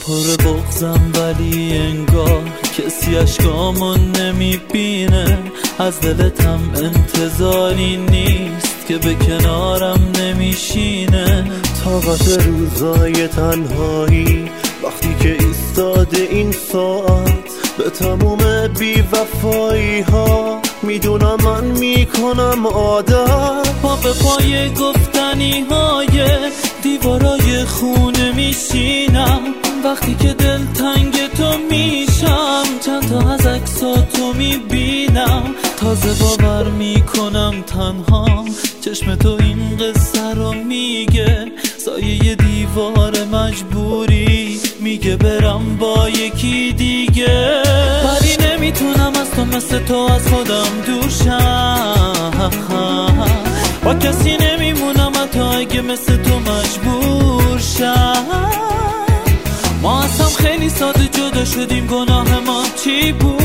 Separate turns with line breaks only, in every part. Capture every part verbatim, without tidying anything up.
پر بغضم ولی انگار کسی اشکامو نمیبینه. از دلتم انتظاری نیست که به کنارم نمیشینه.
طاقت روزای تنهایی وقتی که ایستاده این ساعت به تموم بی‌وفایی ها میدونم من میکنم عادت.
پا به پای گفتنی های دیوارای خونه میشینم. وقتی که دل تنگ تو میشم چند تا از عکساتو میبینم. تازه باور میکنم تنهام چشم تو این قصه رو میگه. سایه دیوار مجبوری میگه برم با یکی دیگه. ولی نمیتونم از تو مثل تو از خودم دور شم. با کسی نمیمونم حتی اگه مثل تو مجبور شم. ما از هم خیلی ساده جدا شدیم، گناه ما چی بود؟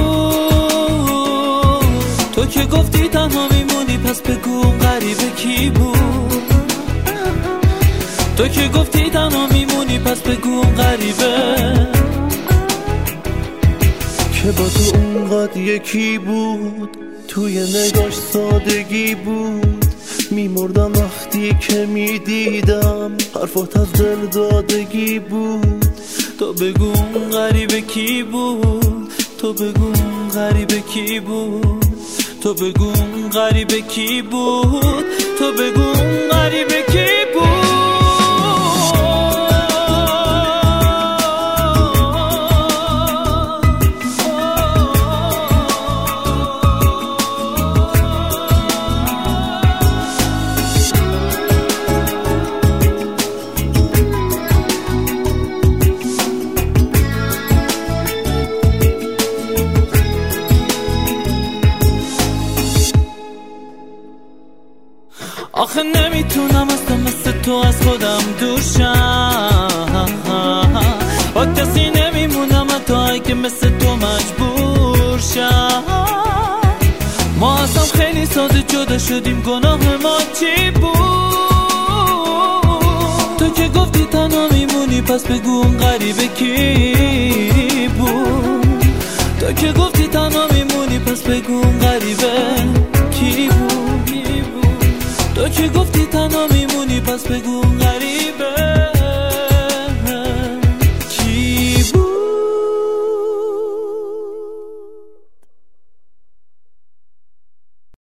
تو که گفتی تنها میمونی پس بگو اون غریبه کی بود؟ تو که گفتی تنها میمونی پس بگو اون غریبه
که با تو اونقدر یکی بود. توی نگاش سادگی بود. میمردم وقتی که میدیدم حرفات از دل دادگی بود.
تو بگو اون غریبه کی بود؟ تو بگو اون غریبه کی بود؟ تو بگو اون غریبه کی بود؟ تو بگو اون غریبه کی بود؟ آخه نمیتونم از تو مثل تو از خودم دور شم. با کسی نمیمونم حتی اگه مثل تو مجبور شم. ما از هم خیلی ساده جدا شدیم، گناه ما چی بود؟ تو که گفتی تنها میمونی پس بگو اون غریبه کی بود؟ تو که گفتی تنها میمونی پس بگو اون غریبه کی بود؟ تو که گفتی تنها میمونی پس بگو غریبه